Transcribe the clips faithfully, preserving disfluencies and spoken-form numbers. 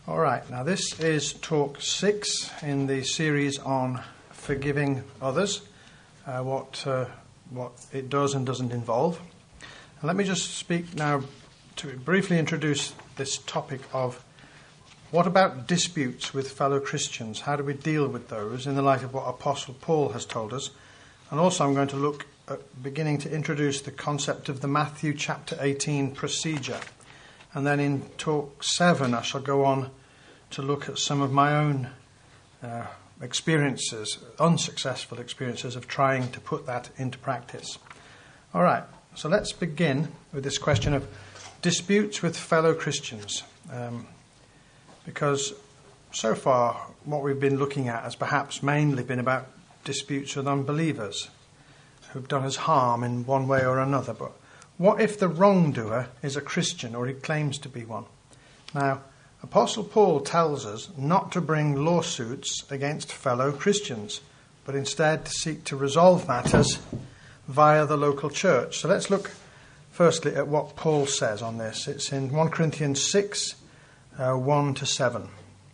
All right, now this is talk six in the series on forgiving others, uh, what uh, what it does and doesn't involve. And let me just speak now to briefly introduce this topic of what about disputes with fellow Christians? How do we deal with those in the light of what Apostle Paul has told us? And also I'm going to look at beginning to introduce the concept of the Matthew chapter eighteen procedure. And then in talk seven I shall go on to look at some of my own uh, experiences, unsuccessful experiences of trying to put that into practice. All right, so let's begin with this question of disputes with fellow Christians. Um, because so far what we've been looking at has perhaps mainly been about disputes with unbelievers who've done us harm in one way or another. But what if the wrongdoer is a Christian or he claims to be one? Now, Apostle Paul tells us not to bring lawsuits against fellow Christians, but instead to seek to resolve matters via the local church. So let's look firstly at what Paul says on this. It's in First Corinthians six, uh, one to seven.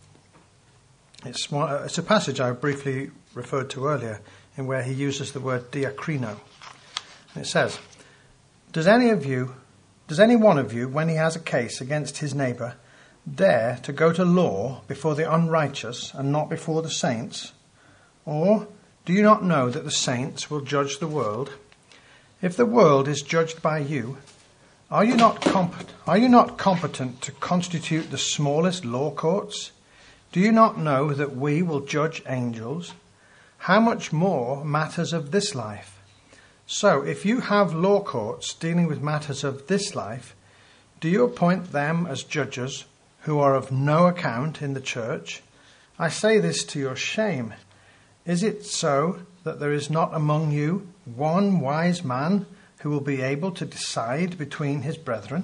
It's, one, uh, it's a passage I briefly referred to earlier in where he uses the word diakrino. And it says, Does any of you, does any one of you, when he has a case against his neighbour, dare to go to law before the unrighteous and not before the saints? Or do you not know that the saints will judge the world? If the world is judged by you, are you not competent, are you not competent to constitute the smallest law courts? Do you not know that we will judge angels? How much more matters of this life? So if you have law courts dealing with matters of this life, do you appoint them as judges who are of no account in the church? I say this to your shame. Is it so that there is not among you one wise man who will be able to decide between his brethren?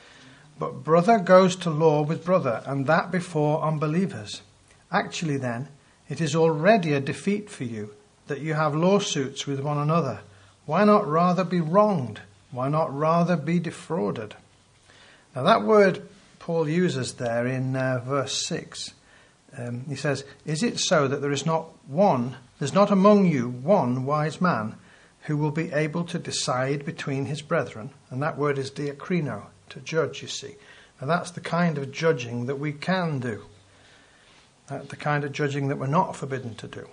But brother goes to law with brother, and that before unbelievers. Actually then, it is already a defeat for you that you have lawsuits with one another. Why not rather be wronged? Why not rather be defrauded? Now that word Paul uses there in uh, verse six. Um, he says, Is it so that there is not one, there's not among you one wise man who will be able to decide between his brethren? And that word is diakrino, to judge, you see. And that's the kind of judging that we can do. Uh, the kind of judging that we're not forbidden to do.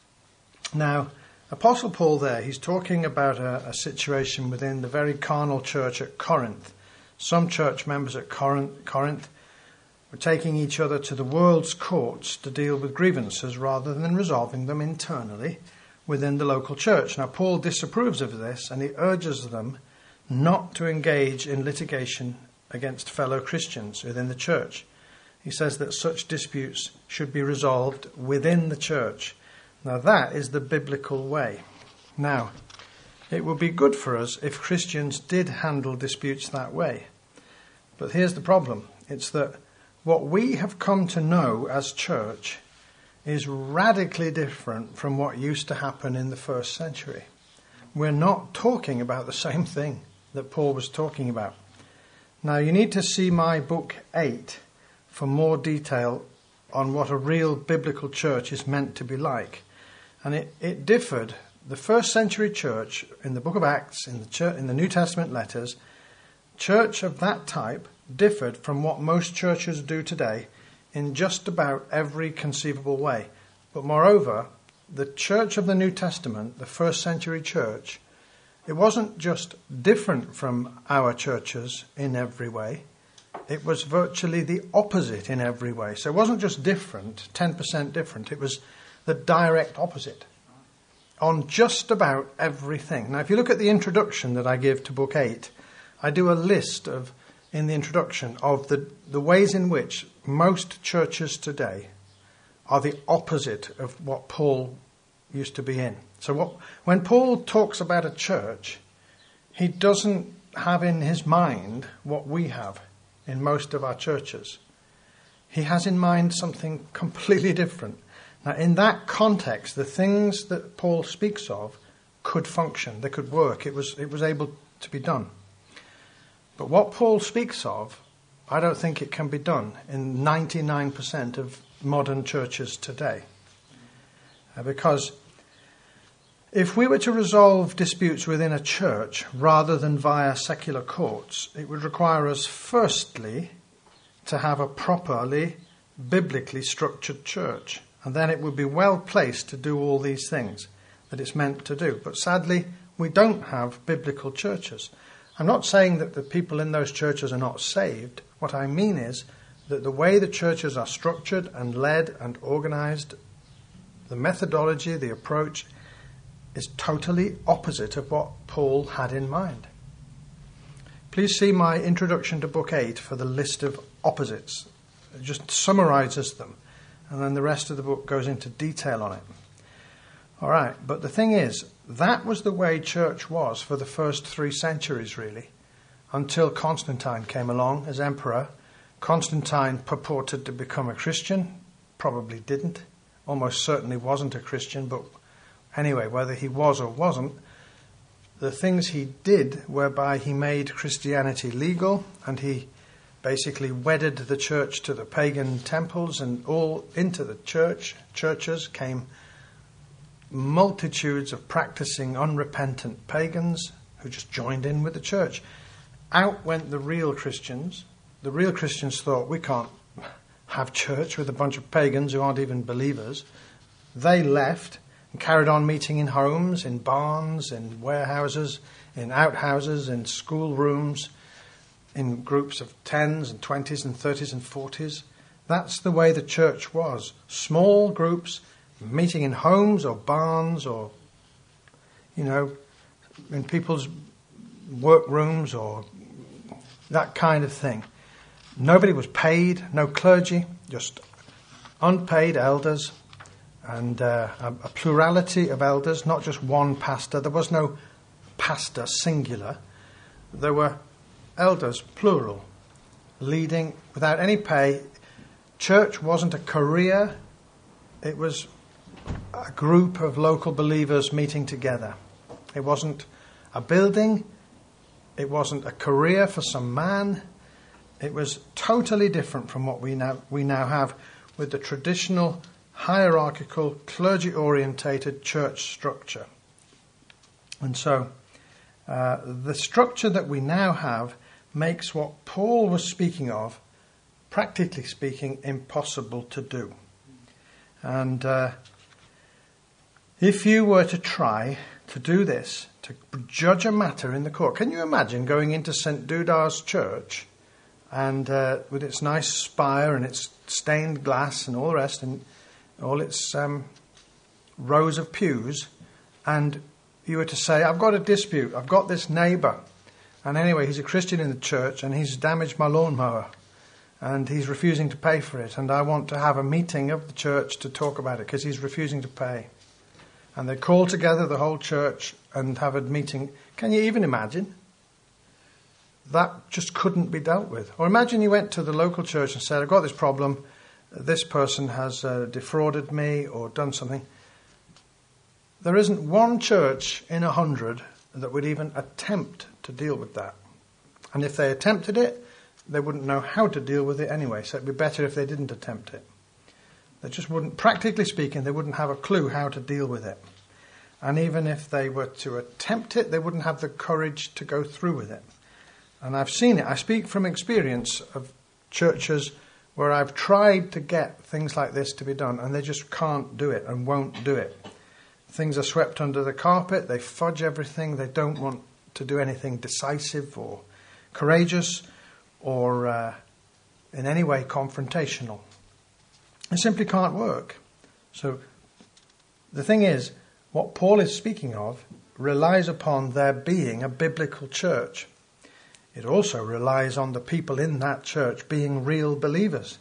Now, Apostle Paul there, he's talking about a, a situation within the very carnal church at Corinth. Some church members at Corinth, Corinth were taking each other to the world's courts to deal with grievances rather than resolving them internally within the local church. Now, Paul disapproves of this and he urges them not to engage in litigation against fellow Christians within the church. He says that such disputes should be resolved within the church. Now, that is the biblical way. Now, it would be good for us if Christians did handle disputes that way. But here's the problem. It's that what we have come to know as church is radically different from what used to happen in the first century. We're not talking about the same thing that Paul was talking about. Now, you need to see my book eight for more detail on what a real biblical church is meant to be like. And it, it differed. The first century church, in the book of Acts, in the church, in the New Testament letters, church of that type differed from what most churches do today in just about every conceivable way. But moreover, the church of the New Testament, the first century church, it wasn't just different from our churches in every way. It was virtually the opposite in every way. So it wasn't just different, ten percent different. It was the direct opposite on just about everything. Now, if you look at the introduction that I give to Book eight, I do a list of, in the introduction, of the, the ways in which most churches today are the opposite of what Paul used to be in. So what, when Paul talks about a church, he doesn't have in his mind what we have in most of our churches. He has in mind something completely different. Now, in that context, the things that Paul speaks of could function, they could work, it was it was able to be done. But what Paul speaks of I don't think it can be done in ninety-nine percent of modern churches today. Uh, because if we were to resolve disputes within a church rather than via secular courts, it would require us firstly to have a properly, biblically structured church. And then it would be well placed to do all these things that it's meant to do. But sadly, we don't have biblical churches. I'm not saying that the people in those churches are not saved. What I mean is that the way the churches are structured and led and organized, the methodology, the approach, is totally opposite of what Paul had in mind. Please see my introduction to Book eight for the list of opposites. It just summarizes them, and then the rest of the book goes into detail on it. All right, but the thing is, that was the way church was for the first three centuries, really, until Constantine came along as emperor. Constantine purported to become a Christian, probably didn't, almost certainly wasn't a Christian, but anyway, whether he was or wasn't, the things he did whereby he made Christianity legal, and he basically wedded the church to the pagan temples, and all into the church, churches came multitudes of practicing unrepentant pagans who just joined in with the church. Out went the real Christians. The real Christians thought, we can't have church with a bunch of pagans who aren't even believers. They left and carried on meeting in homes, in barns, in warehouses, in outhouses, in schoolrooms, in groups of tens and twenties and thirties and forties. That's the way the church was. Small groups meeting in homes or barns or, you know, in people's workrooms or that kind of thing. Nobody was paid, no clergy, just unpaid elders and uh, a, a plurality of elders, not just one pastor. There was no pastor singular. There were elders, plural, leading without any pay. Church wasn't a career. It was a group of local believers meeting together. It wasn't a building. It wasn't a career for some man. It was totally different from what we now we now have with the traditional hierarchical, clergy-orientated church structure. And so uh, the structure that we now have makes what Paul was speaking of, practically speaking, impossible to do. And uh, if you were to try to do this, to judge a matter in the court, can you imagine going into Saint Dudar's church and uh, with its nice spire and its stained glass and all the rest and all its um, rows of pews, and you were to say, I've got a dispute, I've got this neighbour, and anyway, he's a Christian in the church and he's damaged my lawnmower and he's refusing to pay for it, and I want to have a meeting of the church to talk about it because he's refusing to pay. And they call together the whole church and have a meeting. Can you even imagine? That just couldn't be dealt with. Or imagine you went to the local church and said, I've got this problem, this person has uh, defrauded me or done something. There isn't one church in a hundred that would even attempt to deal with that. And if they attempted it, they wouldn't know how to deal with it anyway, so it'd be better if they didn't attempt it. They just wouldn't, practically speaking, they wouldn't have a clue how to deal with it. And even if they were to attempt it, they wouldn't have the courage to go through with it. And I've seen it. I speak from experience of churches where I've tried to get things like this to be done, and they just can't do it and won't do it. Things are swept under the carpet, they fudge everything, they don't want to do anything decisive or courageous or uh, in any way confrontational. It simply can't work. So the thing is, what Paul is speaking of relies upon there being a biblical church. It also relies on the people in that church being real believers.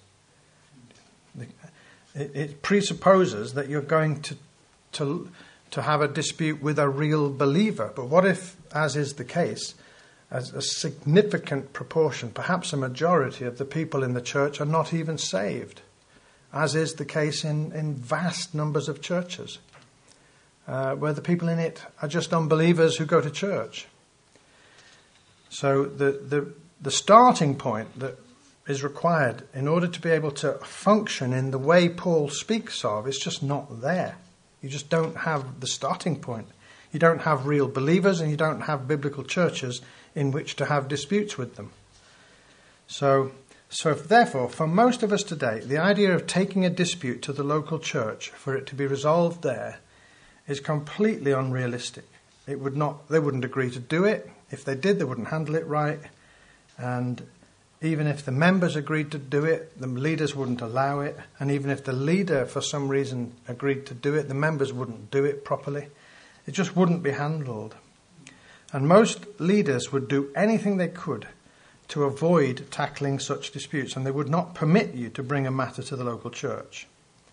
It, it presupposes that you're going to, to, to have a dispute with a real believer. But what if, as is the case, as a significant proportion, perhaps a majority of the people in the church are not even saved, as is the case in, in vast numbers of churches, uh, where the people in it are just unbelievers who go to church. So the, the, the starting point that is required in order to be able to function in the way Paul speaks of. It's just not there. You just don't have the starting point. You don't have real believers, and you don't have biblical churches in which to have disputes with them. So, so therefore, for most of us today, the idea of taking a dispute to the local church for it to be resolved there is completely unrealistic. It would not, they wouldn't agree to do it. If they did, they wouldn't handle it right. And even if the members agreed to do it, the leaders wouldn't allow it. And even if the leader, for some reason, agreed to do it, the members wouldn't do it properly. It just wouldn't be handled. And most leaders would do anything they could to avoid tackling such disputes, and they would not permit you to bring a matter to the local church.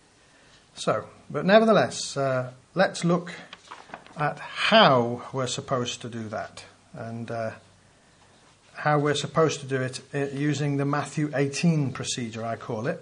So, but nevertheless, uh, let's look at how we're supposed to do that, and uh, how we're supposed to do it using the Matthew eighteen procedure, I call it.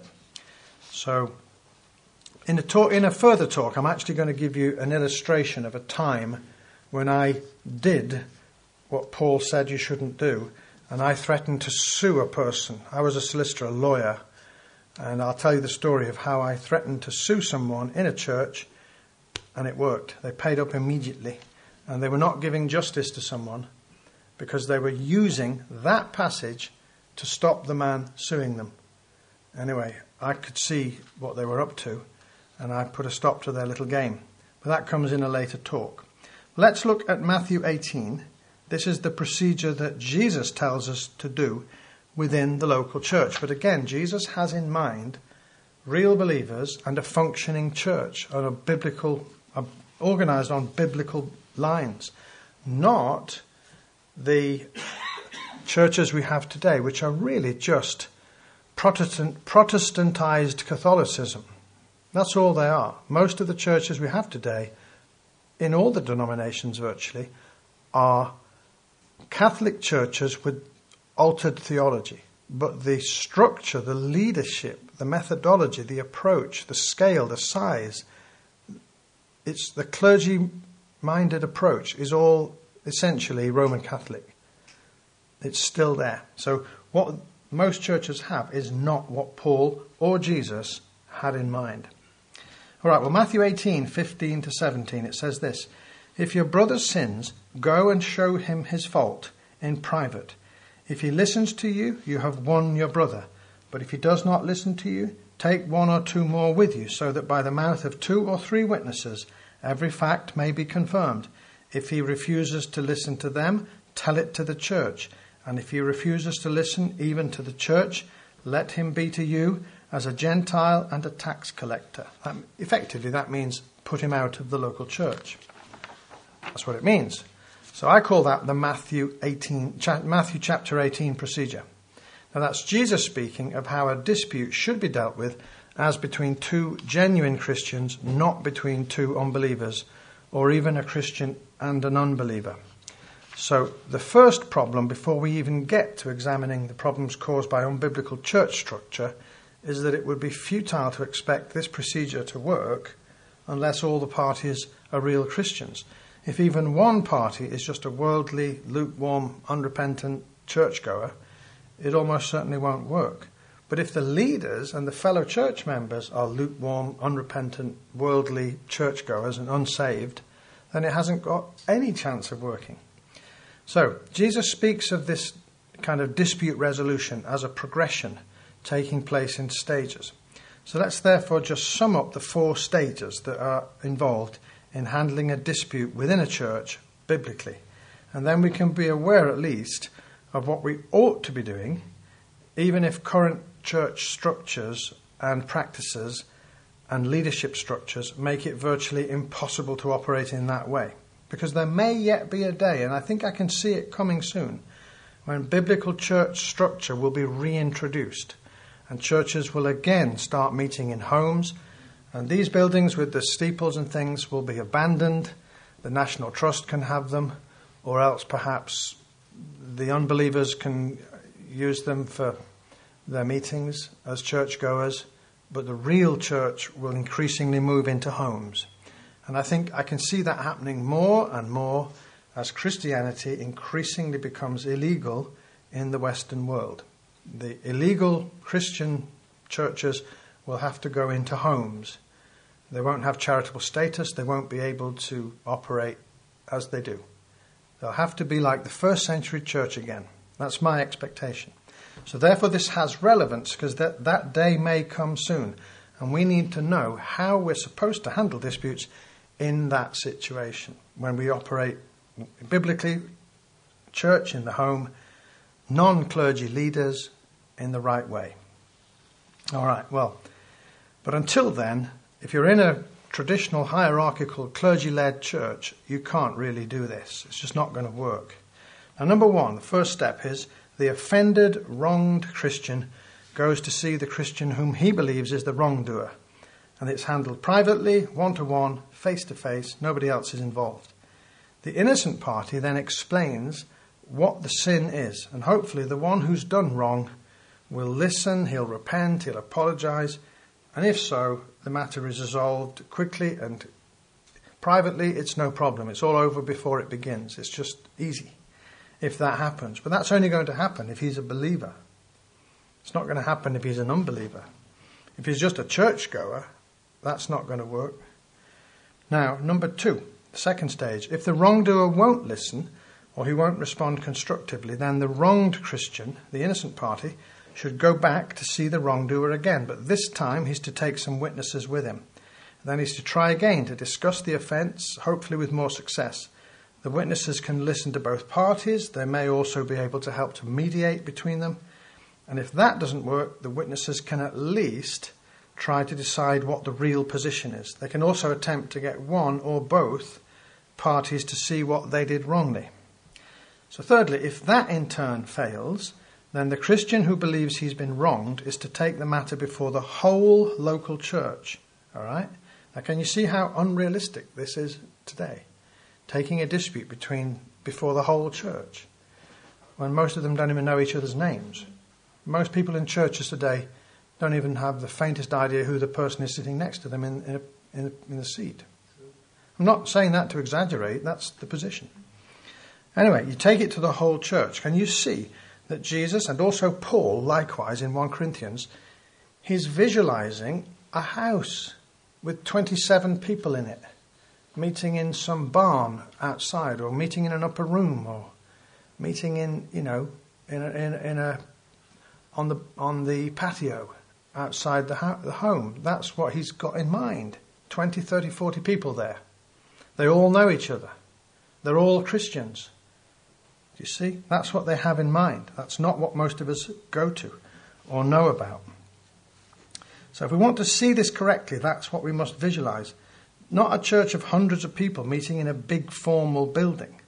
So, in a talk, in a further talk, I'm actually going to give you an illustration of a time when I did what Paul said you shouldn't do, and I threatened to sue a person. I was a solicitor, a lawyer, and I'll tell you the story of how I threatened to sue someone in a church, and it worked. They paid up immediately, and they were not giving justice to someone because they were using that passage to stop the man suing them. Anyway, I could see what they were up to, and I put a stop to their little game. But that comes in a later talk. Let's look at Matthew eighteen. This is the procedure that Jesus tells us to do within the local church. But again, Jesus has in mind real believers and a functioning church, on a biblical, uh, organized on biblical lines, not the churches we have today, which are really just Protestant, Protestantized Catholicism. That's all they are. Most of the churches we have today, in all the denominations virtually, are Catholic churches with altered theology. But the structure, the leadership, the methodology, the approach, the scale, the size, it's the clergy-minded approach is all essentially Roman Catholic. It's still there. So what most churches have is not what Paul or Jesus had in mind. All right, well, Matthew eighteen, fifteen to seventeen, it says this: "If your brother sins, go and show him his fault in private. If he listens to you, you have won your brother. But if he does not listen to you, take one or two more with you, so that by the mouth of two or three witnesses every fact may be confirmed. If he refuses to listen to them, tell it to the church. And if he refuses to listen even to the church, let him be to you as a Gentile and a tax collector." Um, effectively, that means put him out of the local church. That's what it means. So I call that the Matthew eighteen, cha- Matthew chapter eighteen procedure. Now that's Jesus speaking of how a dispute should be dealt with as between two genuine Christians, not between two unbelievers, or even a Christian and an unbeliever. So the first problem, before we even get to examining the problems caused by unbiblical church structure, is that it would be futile to expect this procedure to work unless all the parties are real Christians. If even one party is just a worldly, lukewarm, unrepentant churchgoer, it almost certainly won't work. But if the leaders and the fellow church members are lukewarm, unrepentant, worldly churchgoers and unsaved, then it hasn't got any chance of working. So Jesus speaks of this kind of dispute resolution as a progression taking place in stages. So let's therefore just sum up the four stages that are involved in handling a dispute within a church biblically. And then we can be aware at least of what we ought to be doing, even if current church structures and practices and leadership structures make it virtually impossible to operate in that way. Because there may yet be a day, and I think I can see it coming soon, when biblical church structure will be reintroduced and churches will again start meeting in homes, and these buildings with the steeples and things will be abandoned. The National Trust can have them, or else perhaps the unbelievers can use them for their meetings as churchgoers, but the real church will increasingly move into homes. And I think I can see that happening more and more as Christianity increasingly becomes illegal in the Western world. the illegal Christian churches will have to go into homes. They won't have charitable status. They won't be able to operate as they do. They'll have to be like the first century church again. That's my expectation. So therefore this has relevance, because that, that day may come soon. And we need to know how we're supposed to handle disputes in that situation. When we operate biblically, church in the home, non-clergy leaders in the right way. All right, well, but until then, if you're in a traditional hierarchical clergy-led church, you can't really do this. It's just not going to work. Now, number one, the first step is the offended, wronged Christian goes to see the Christian whom he believes is the wrongdoer. And it's handled privately, one-to-one, face-to-face, nobody else is involved. The innocent party then explains what the sin is, and hopefully the one who's done wrong will listen, he'll repent, he'll apologize, and if so, the matter is resolved quickly and privately. It's no problem. It's all over before it begins. It's just easy if that happens. But that's only going to happen if he's a believer. It's not going to happen if he's an unbeliever. If he's just a churchgoer, that's not going to work. Now, number two, the second stage. If the wrongdoer won't listen or he won't respond constructively, then the wronged Christian, the innocent party, should go back to see the wrongdoer again. But this time he's to take some witnesses with him. Then he's to try again to discuss the offence, hopefully with more success. The witnesses can listen to both parties. They may also be able to help to mediate between them. And if that doesn't work, the witnesses can at least try to decide what the real position is. They can also attempt to get one or both parties to see what they did wrongly. So thirdly, if that in turn fails, then the Christian who believes he's been wronged is to take the matter before the whole local church. All right? Now, can you see how unrealistic this is today? Taking a dispute between before the whole church, when most of them don't even know each other's names. Most people in churches today don't even have the faintest idea who the person is sitting next to them in, in, in, in the seat. I'm not saying that to exaggerate. That's the position. Anyway, you take it to the whole church. Can you see that Jesus, and also Paul, likewise in First Corinthians, he's visualizing a house with twenty-seven people in it, meeting in some barn outside, or meeting in an upper room, or meeting in, you know, in a, in, in a on the on the patio outside the, ho- the home. That's what he's got in mind. twenty, thirty, forty people there. They all know each other. They're all Christians. You see, that's what they have in mind. That's not what most of us go to or know about. So if we want to see this correctly, that's what we must visualize. Not a church of hundreds of people meeting in a big formal building.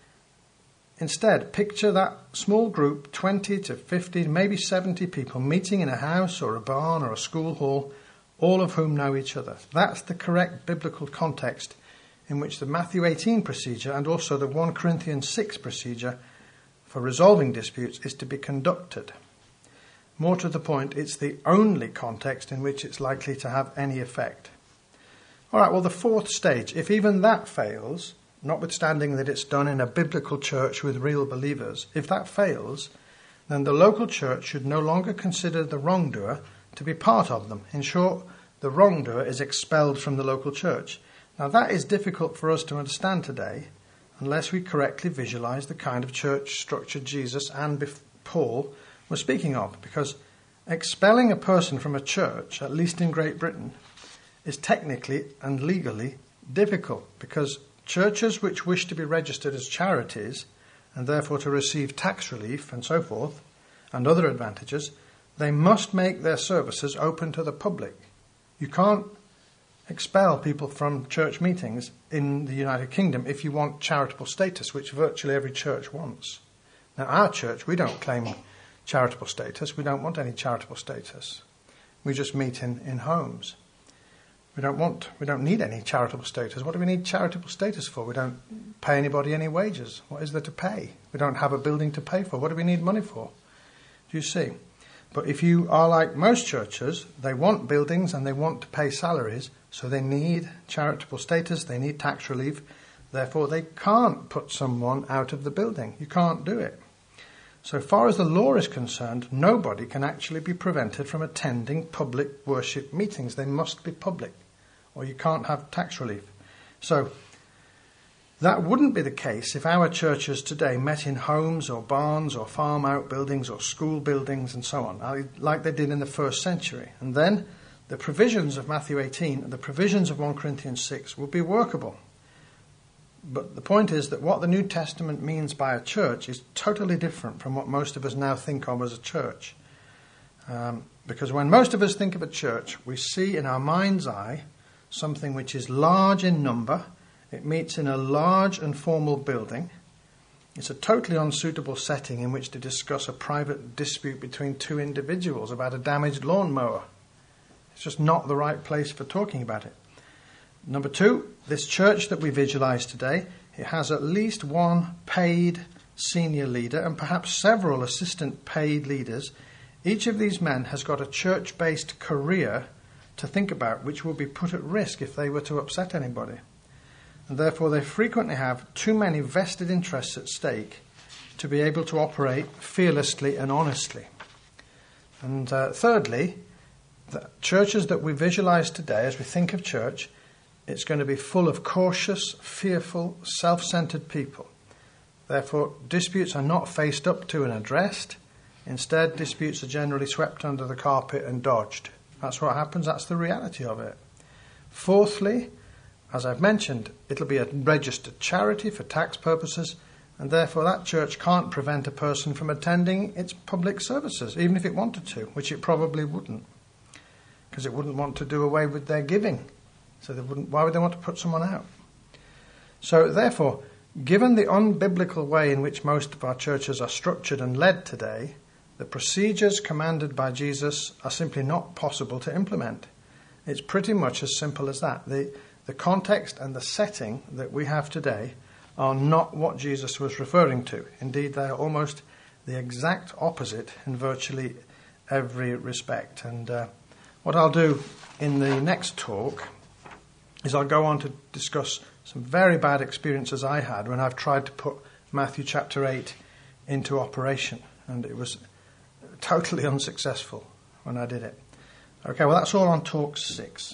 Instead, picture that small group, twenty to fifty, maybe seventy people, meeting in a house or a barn or a school hall, all of whom know each other. That's the correct biblical context in which the Matthew eighteen procedure and also the First Corinthians six procedure for resolving disputes is to be conducted. More to the point, it's the only context in which it's likely to have any effect. All right, well, the fourth stage, if even that fails, notwithstanding that it's done in a biblical church with real believers, if that fails, then the local church should no longer consider the wrongdoer to be part of them. In short, the wrongdoer is expelled from the local church. Now, that is difficult for us to understand today unless we correctly visualize the kind of church structure Jesus and Paul were speaking of, because expelling a person from a church, at least in Great Britain, is technically and legally difficult, because churches which wish to be registered as charities and therefore to receive tax relief and so forth and other advantages, they must make their services open to the public. You can't expel people from church meetings in the United Kingdom if you want charitable status, which virtually every church wants. Now, our church, we don't claim charitable status. We don't want any charitable status. We just meet in, in homes. We don't want, we don't need any charitable status. What do we need charitable status for? We don't pay anybody any wages. What is there to pay? We don't have a building to pay for. What do we need money for? Do you see? But if you are like most churches, they want buildings and they want to pay salaries, so they need charitable status, they need tax relief. Therefore, they can't put someone out of the building. You can't do it. So far as the law is concerned, nobody can actually be prevented from attending public worship meetings. They must be public, or you can't have tax relief. So that wouldn't be the case if our churches today met in homes or barns or farm outbuildings or school buildings and so on, like they did in the first century. And then the provisions of Matthew eighteen and the provisions of First Corinthians six would be workable. But the point is that what the New Testament means by a church is totally different from what most of us now think of as a church. Um, because when most of us think of a church, we see in our mind's eye something which is large in number. It meets in a large and formal building. It's a totally unsuitable setting in which to discuss a private dispute between two individuals about a damaged lawnmower. It's just not the right place for talking about it. Number two, this church that we visualize today, it has at least one paid senior leader and perhaps several assistant paid leaders. Each of these men has got a church-based career to think about, which will be put at risk if they were to upset anybody. And therefore they frequently have too many vested interests at stake to be able to operate fearlessly and honestly. And uh, thirdly, the churches that we visualize today, as we think of church, it's going to be full of cautious, fearful, self-centered people. Therefore, disputes are not faced up to and addressed. Instead, disputes are generally swept under the carpet and dodged. That's what happens. That's the reality of it. Fourthly, as I've mentioned, it'll be a registered charity for tax purposes, and therefore that church can't prevent a person from attending its public services, even if it wanted to, which it probably wouldn't, because it wouldn't want to do away with their giving. So they wouldn't. Why would they want to put someone out? So therefore, given the unbiblical way in which most of our churches are structured and led today, the procedures commanded by Jesus are simply not possible to implement. It's pretty much as simple as that. The, the context and the setting that we have today are not what Jesus was referring to. Indeed, they are almost the exact opposite in virtually every respect. And uh, what I'll do in the next talk is I'll go on to discuss some very bad experiences I had when I've tried to put Matthew chapter eight into operation. And it was totally unsuccessful when I did it. Okay, well, that's all on talk six.